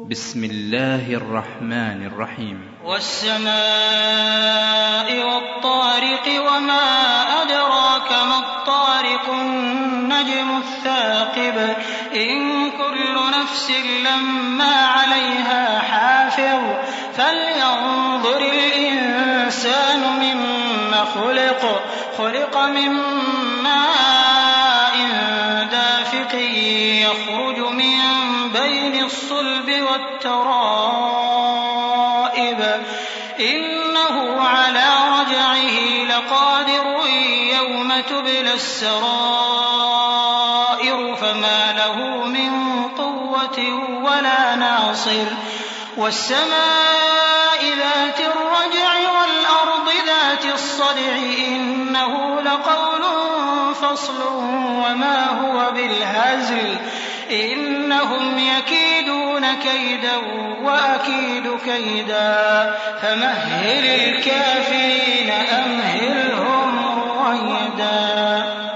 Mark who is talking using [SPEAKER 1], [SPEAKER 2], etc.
[SPEAKER 1] بسم الله الرحمن الرحيم.
[SPEAKER 2] والسماء والطارق وما أدراك ما الطارق النجم الثاقب إن كل نفس لما عليها حافظ فلينظر الإنسان مما خلق من ماء دافق يخرج من بين الصلب والترائب إنه على رجعه لقادر يوم تبلى السرائر فما له من قوة ولا ناصر والسماء ذات الرجع والأرض ذات الصدع إنه لقول فصل وما هو بالهزل إنهم يكيدون كيدا وأكيد كيدا فمهل الكافرين